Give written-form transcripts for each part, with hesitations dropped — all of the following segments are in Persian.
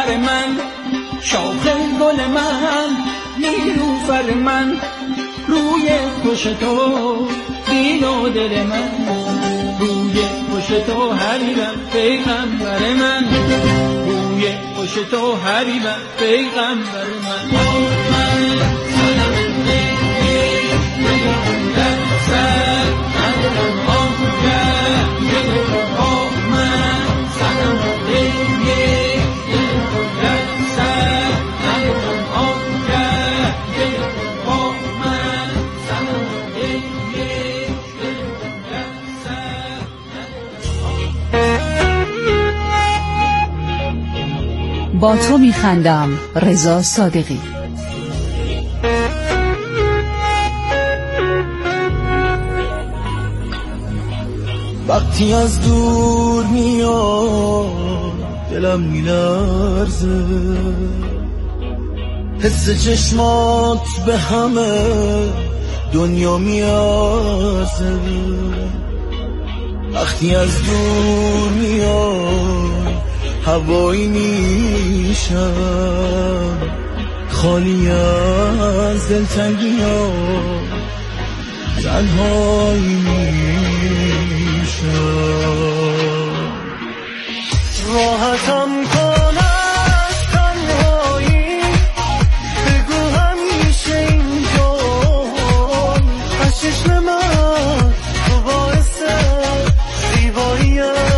پیغمبر من، شاخ گل من، نیلوفر من، روی پشت تو دین و دل من، روی پشت تو حبیبم پیغمبر من، روی پشت تو حبیبم پیغمبر من. با تو میخندم. رضا صادقی. وقتی از دور میاد دلم میلرزه، حس چشمات به همه دنیا میارزه. وقتی از دور میاد هوایی میشم، خالی از دلتنگی ها تنهایی میشم. راحتم کن از تنهایی، بگو همیشه اینجا از چشم من تو باعث زیبایی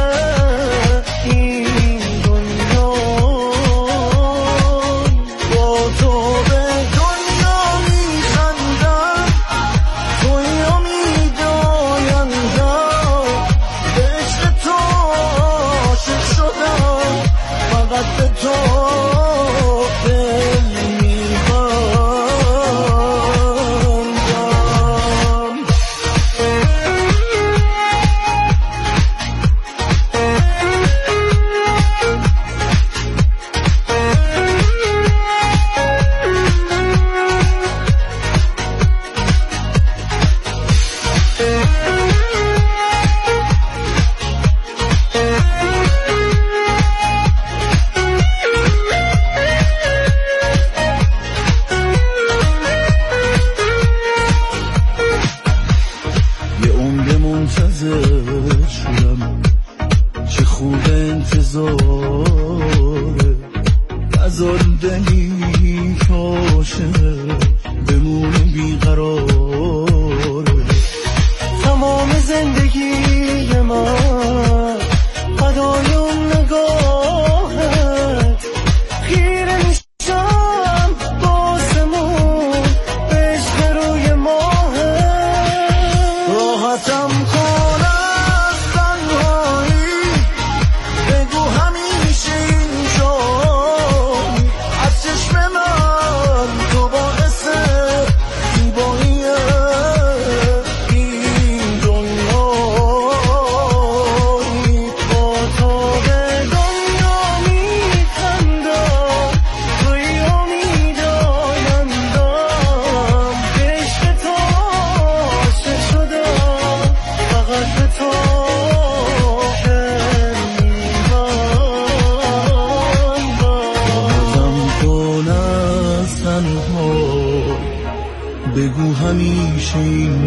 بگو همیشه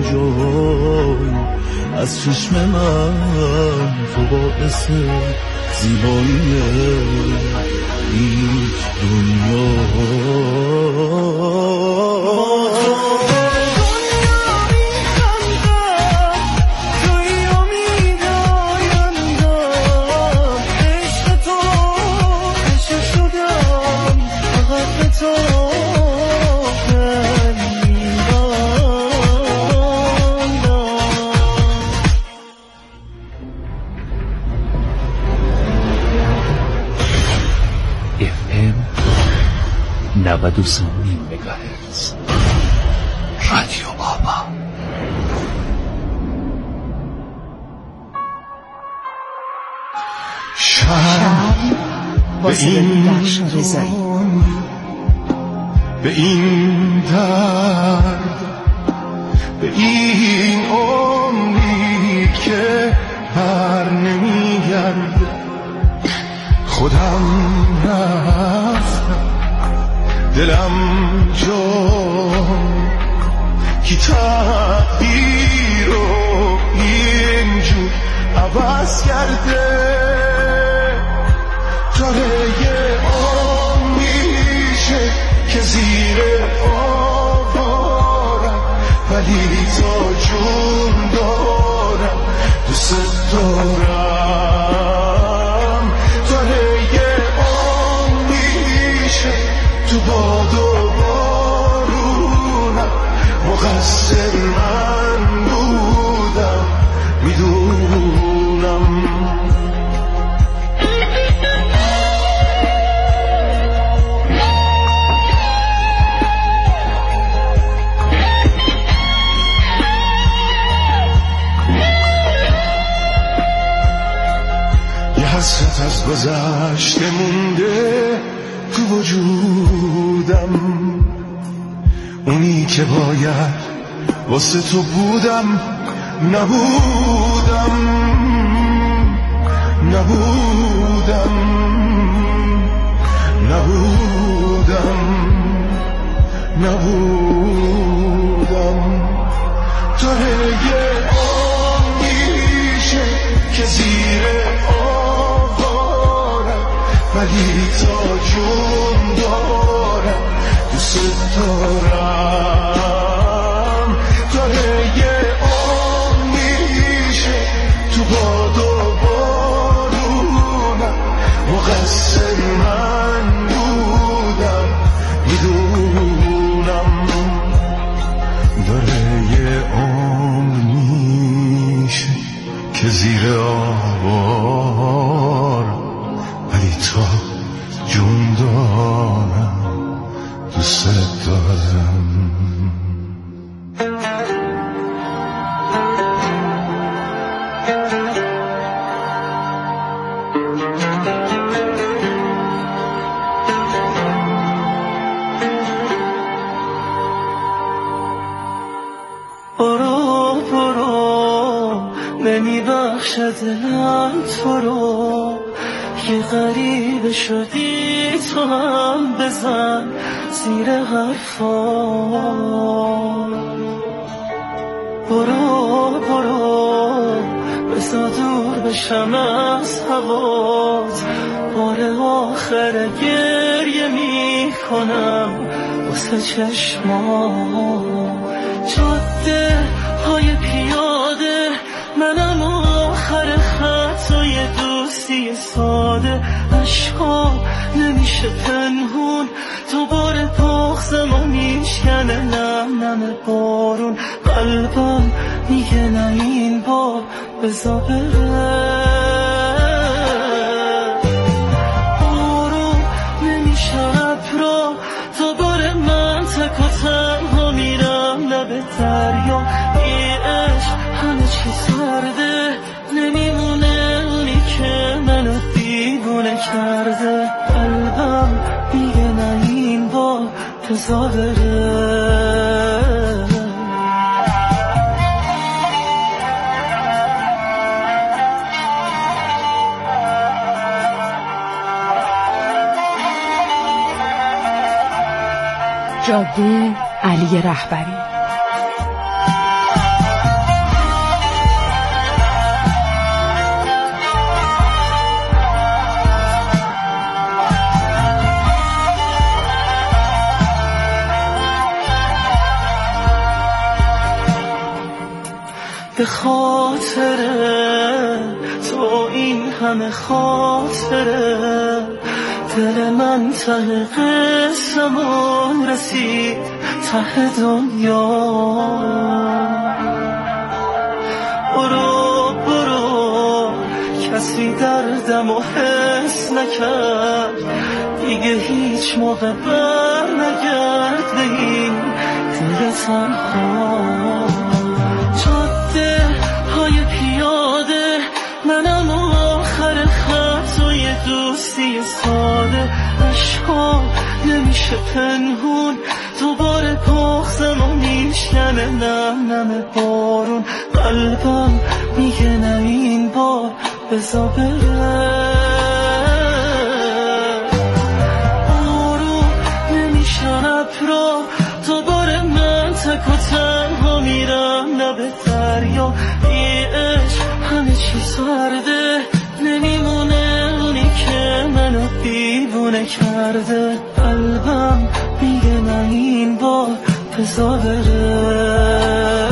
اینجای از چشم من تو باعث زیبایی این دنیا. FM 93 مگاهرتز رادیو بابا. به این درد، به این عمری که بر نمیگرد، خودم کی تقدیر رو اینجور عوض کرده. داره یه میشه که زیر آوارم، ولی تا جون دارم دوست دارم. داره یه میشه تو باد و بارونم، مقصر من بودم میدونم. حسرت از گذشته مونده تو وجودم، اونی که باید واسه تو بودم نبودم. داره یه میشه که زیر ولی تا جون دارم دوست دارم. داره یه میشه تو باد و بارونم، مقصر من بودم میدونم. داره یه میشه که زیر آوارم، ولی تا جون دارم دوست دارم. برو برو نمیبخشه دلم تو رو، یه غریبه شدی تو هم بزن زیر حرفا. برو برو بزا دور بشم از هوات، بار آخر گریه می کنم واسه چشمات. جاده های پیاده منم آخر خطای دوستی ساده، عشقا نمیشه پنهون، دوباره بغضم و میشکنه نم نم بارون. قلبم میگه نه این بار بزا بره. بارون نمیشه ابرا، دوباره من تک و تنها میرم لب دریا. ای عشق همه چی سرده، نمیمونه اونی که منو دیوونه کرده. قلبم میگه نه این بار بزا بره. جاده علی رهبری. به خاطره تو این همه خاطره، دل من ته قسمون رسید ته دنیا. برو برو کسی دردم و حس نکرد، دیگه هیچ موقع بر نگرد به این دل تنها. جاده های پیاده منم آخر خطای دوستی ساده، عشقا نمیشه پنهون، دوباره بغضم و میشکنه نم نم بارون. قلبم میگه نه این بار بزا بره. بارون نمیشه ابرا، دوباره من تک و تنها تنها میرم لب دریا، بی عشق همه چی سرده، نمیمونه اونی که منو دیوونه کرده. قلبم میگه من این بار بذار بره.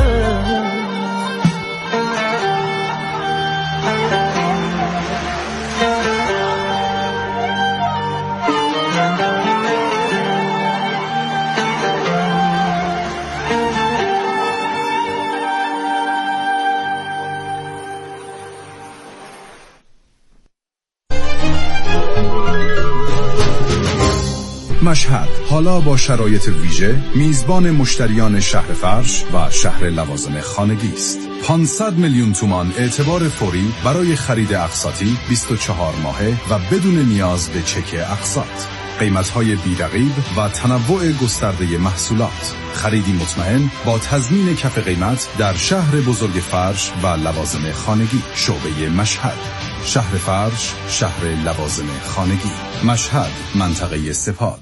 مشهد حالا با شرایط ویژه میزبان مشتریان شهر فرش و شهر لوازم خانگی است. 500 میلیون تومان اعتبار فوری برای خرید اقساطی 24 ماهه و بدون نیاز به چک اقساط. قیمت‌های بی‌رقیب و تنوع گسترده محصولات. خریدی مطمئن با تضمین کف قیمت در شهر بزرگ فرش و لوازم خانگی. شعبه مشهد، شهر فرش، شهر لوازم خانگی. مشهد، منطقه سپاد.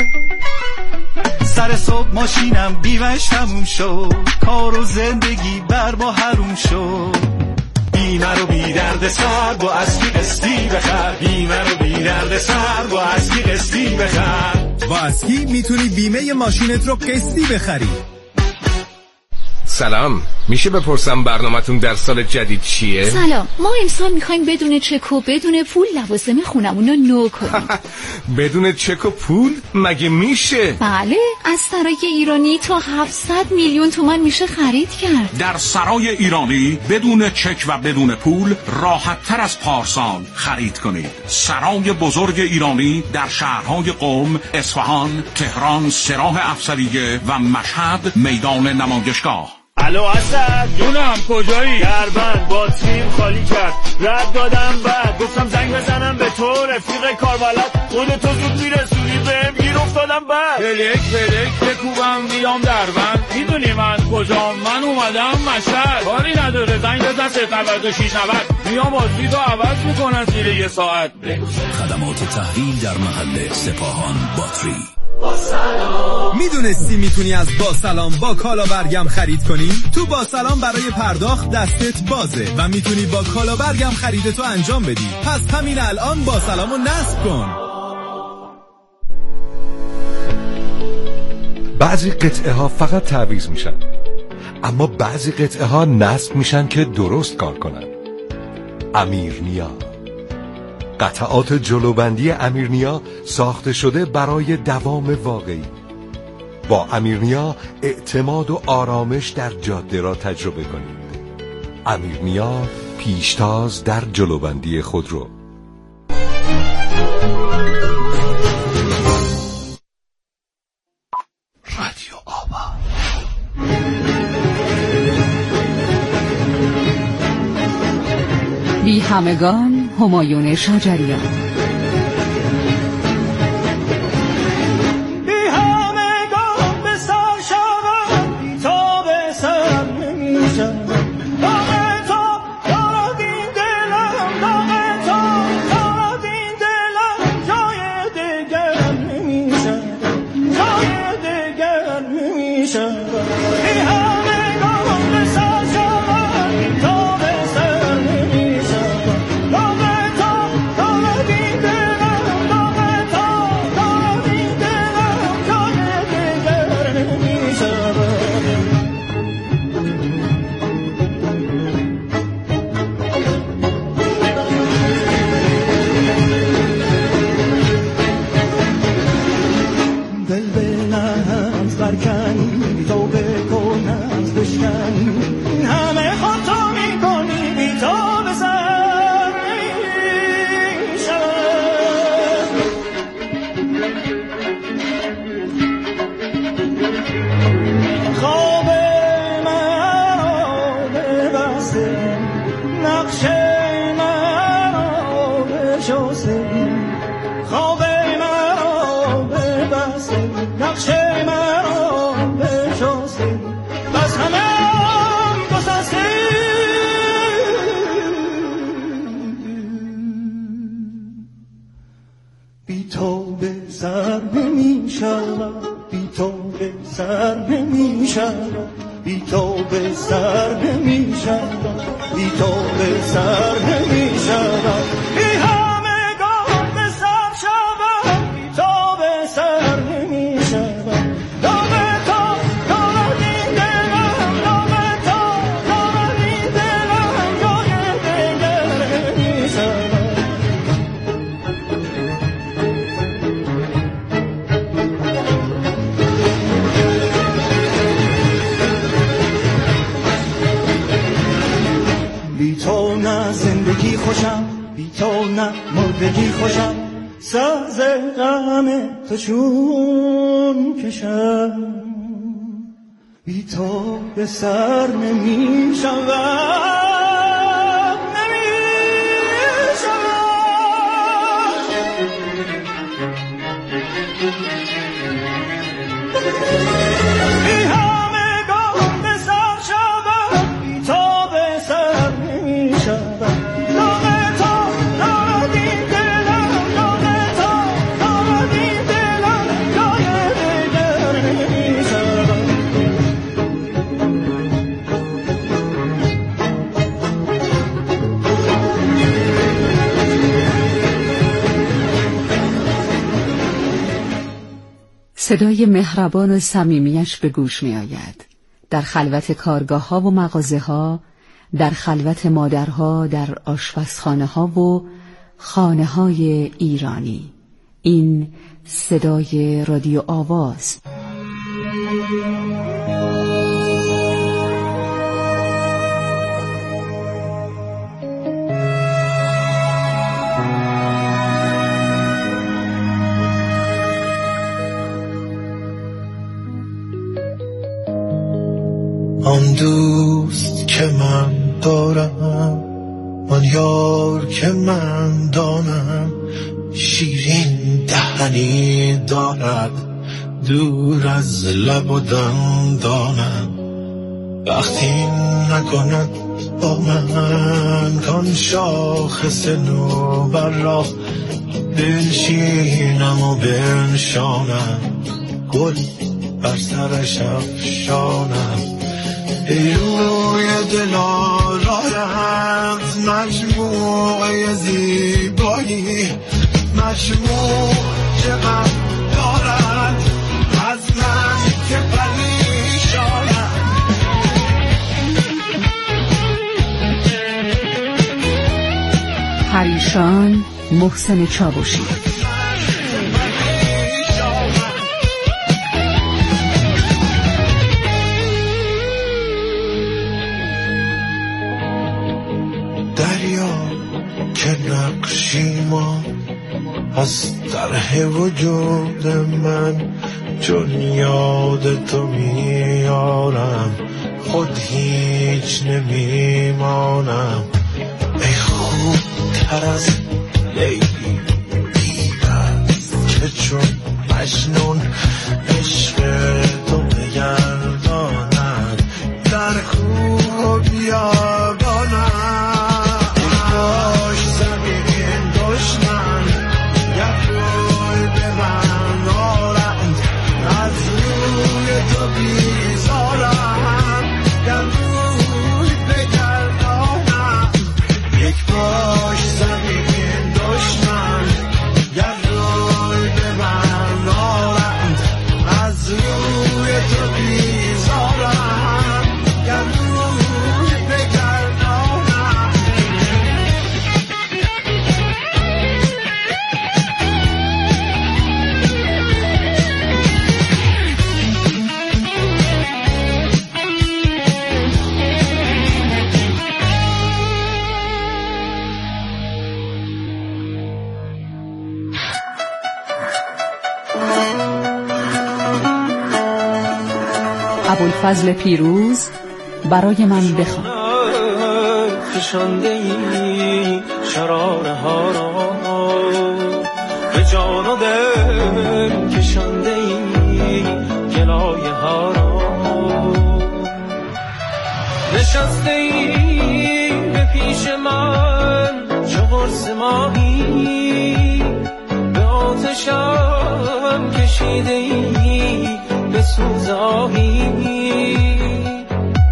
سر صبح ماشینم بیمش تموم شد، کار و زندگی بر ما حروم شد. بیمه رو بی درد سر با اصلی قسطی بخر، بیمه رو بی درد سر با اصلی قسطی بخر. با اسکی میتونی بیمه ماشینت رو قسطی بخری. سلام، میشه بپرسم برنامه‌تون در سال جدید چیه؟ سلام، ما امسال میخوایم بدون چک و بدون پول لوازم خونمون رو نو کنیم. بدون چک و پول؟ مگه میشه؟ بله، از سرای ایرانی تا 700 میلیون تومان میشه خرید کرد. در سرای ایرانی بدون چک و بدون پول راحت تر از پارسال خرید کنید. سرای بزرگ ایرانی در شهرهای قم، اصفهان، تهران، سراح افسریه و مشهد میدان نمایشگاه. الو اسد جونم، کجایی؟ دربند باتریم خالی کرد، رد دادم بعد گفتم زنگ بزنم به تو رفیق کاربلد، خودتو زود میرسونی بهم گیر افتادم بعد پلک بکوبم بیام دربند. میدونی من کجام؟ من اومدم مشهد. کاری نداره، زنگ بزن 09690 میام باتریتو عوض میکنن زیر یه ساعت. خدمات تحویل در محل سپاهان باتری. میدونستی میتونی از با سلام با کالا برگم خرید کنی؟ تو با سلام برای پرداخت دستت بازه و میتونی با کالا برگم خریدتو انجام بدی. پس همین الان با سلامو نصب کن. بعضی قطعه ها فقط تعویض میشن، اما بعضی قطعه ها نصب میشن که درست کار کنن. امیرنیا، قطعات جلوبندی امیرنیا ساخته شده برای دوام واقعی. با امیرنیا اعتماد و آرامش در جاده را تجربه کنید. امیرنیا، پیشتاز در جلوبندی خودرو. رادیو آبا. بی همگان همایون شجریان. تو به سر نمی شود، بی تو به سر نمی شود، بی همگان به سر شود، بی تو به سر نمی شود. نام تو دارد این دلم، نام تو دارد این دلم، جای دگر نمی شود. بی تو نه زندگی خوشم، بی تو نه مردگی خوشم، ساز غم تو چون کشم، بی تو به سر نمی شود، نمی شود. بی همگان به سر شود، بی تو به سر نمی شود. نام تو دارد این دلم، نام تو دارد این دلم، جای دگر نمی شود. صدای مهربان و صمیمیش به گوش می آید. در خلوت کارگاه ها و مغازه ها، در خلوت مادرها، در آشپزخانه ها و خانه های ایرانی. این صدای رادیو آواز. آن دوست که من دارم، آن یار که من دانم، شیرین دهنی دارد دور از لب و دندانم. وقتی نکند با من کان شاخص نوبر را، بنشینم و بنشانم، گل بر سرش افشانم. ای روی دل آرایت مجموعه زیبایی، مجموع چقدر دارد از من که پریشانم. پریشان محسن چاوشی. که نقشی ما از طرح وجود من، چون یاد تو میارم خود هیچ نمیمانم. ای خوب تر از لیلی دیرست که چون مجنون عشق تو بگرداند در کوه و بیابانم. ابوالفضل پیروز برای من بخوان. فشانده ای شراره ها را، به جان و دل کشانده ای گلایه ها را. نشسته ای به پیش من چو قرص ماهی، به آتشم کشیده ای به سوزاهی.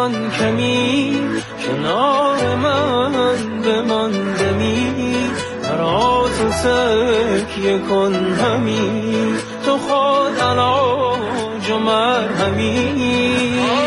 بخوان کمی کنار من بماندمی مرا تو تکیه کن همی تو خود علاج و مرهمی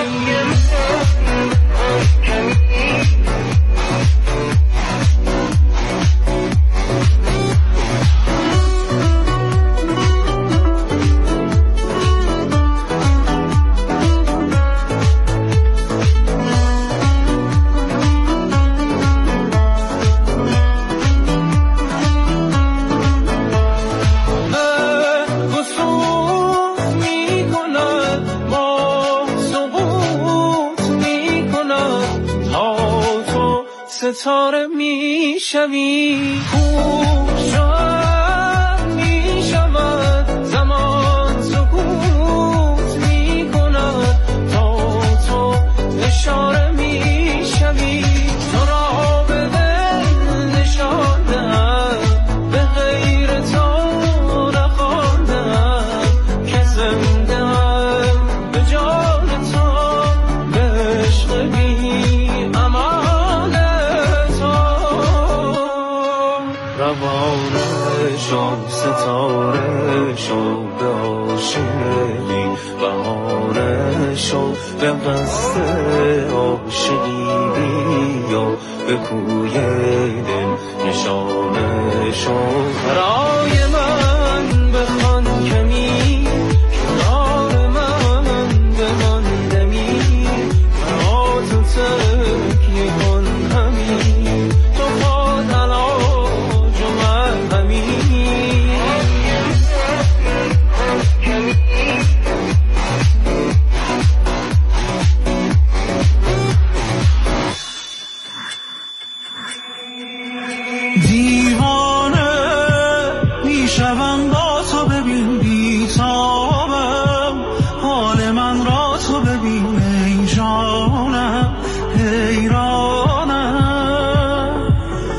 ستاره می شوی خوشم می شود زمان سکوت می کند تا تو اشاره می شوی تو را به دل نشاندم به غیر تو نخواندم که زندم به جان تو به عشق بی امان روانه شو ستاره شو به عاشقی بهانه شو به قصد عاشقی بیا به کوی دل نشانه شو برای من بخوان کمی کنار من بماندمی مرا تو تکیه کن همی تو خود علاج و مرهمی دیوانه میشوم با تو ببین بیتابم حال من را تو ببین ای جانم حیرانم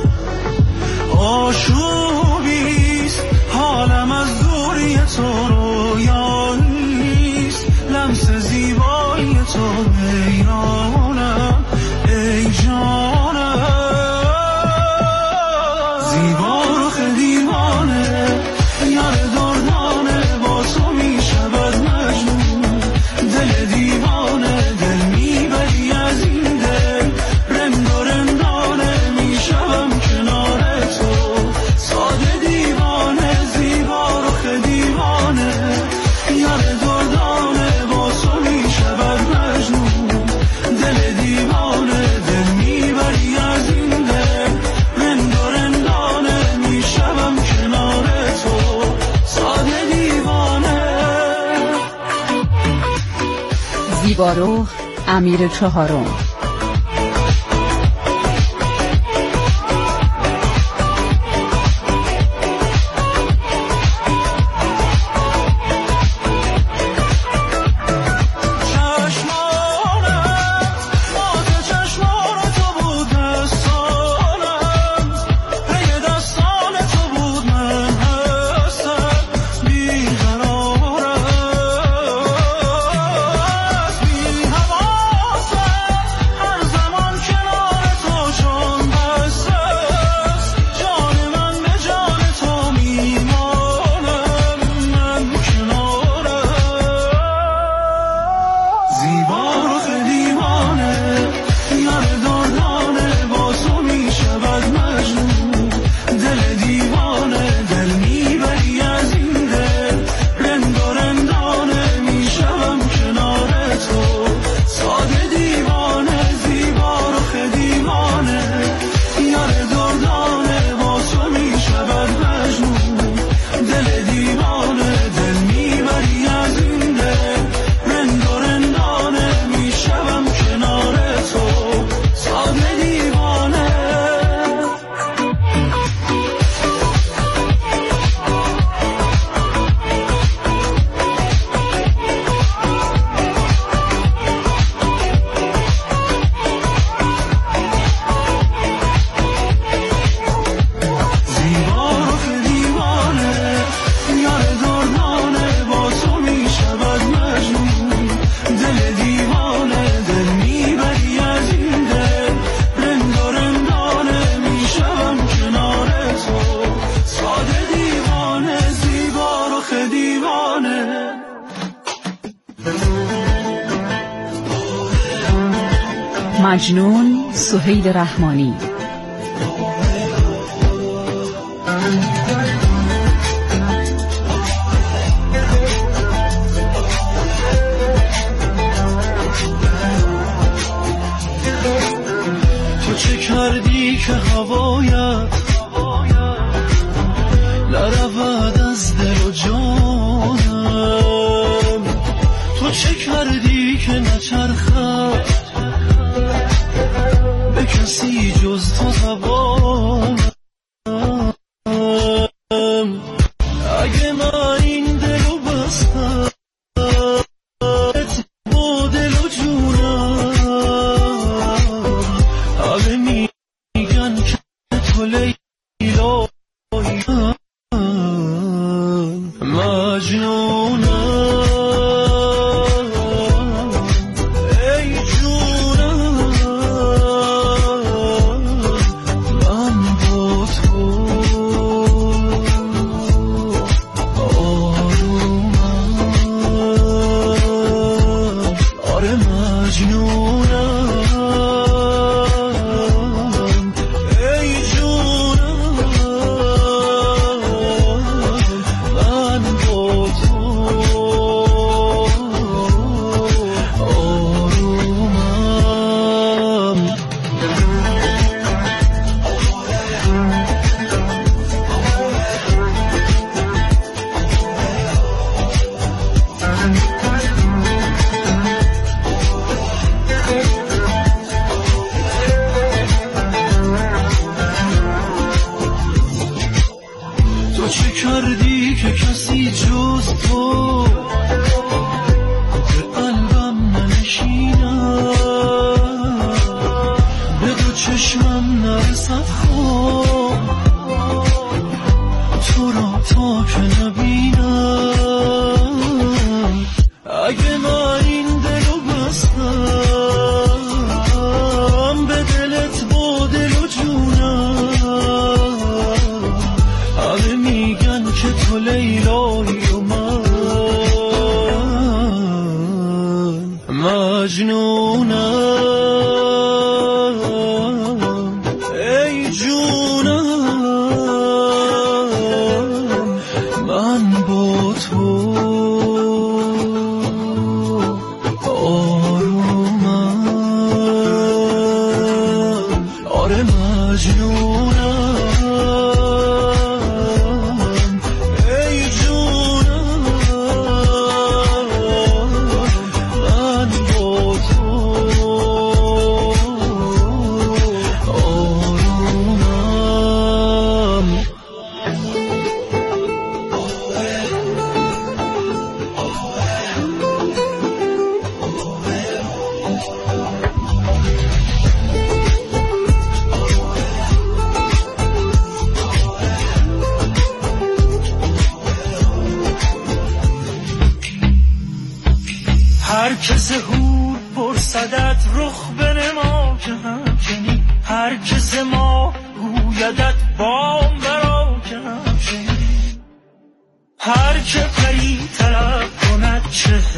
آشوبیست حالم از دوری تو رویانیست لمس زیبایی تو حیرانم ای جانم زیبا رخ دیوانه یار دردانه با تو می شود مجنون دل دیوانه دل میبری از این دل رند و رندانه می شوم کنار تو ساده دیوانه زیبا رخ دیوانه یار دردانه با تو می شود مجنون دل دیوانه دل میبری از این دل رند و رندانه می شوم کنار تو ساده دیوانه زیبارو امیر چهارم مجنون سهیل رحمانی. تو چه کردی که هوایت نرود از دل و جانم؟ تو چه کردی که نچرخد به کسی جز تو زبانم؟ اگه من این دلو بستم با دل و جونم، همه میگن که تو لیلایی مجنونم. ای جونم من با تو آرومم. آره مجنونم. ای جونم من با تو آرومم. تو چه کردی که کسی جز تو به قلبم ننشیند، به دو چشمم نرسد خواب تو را تا که نبینم؟ اگه من این دلو بستم به دلت با دل و جونم، همه میگن که تو لیلایی و من مجنونم. ای جونم من با تو آرومم. آره مجنونم. ای جونم من با تو آرومم. هر کس هور پرسدت رخ بنما که همچنین، هر کس ما گویدت بام برا که همچنین، هر که پری طلب کند چه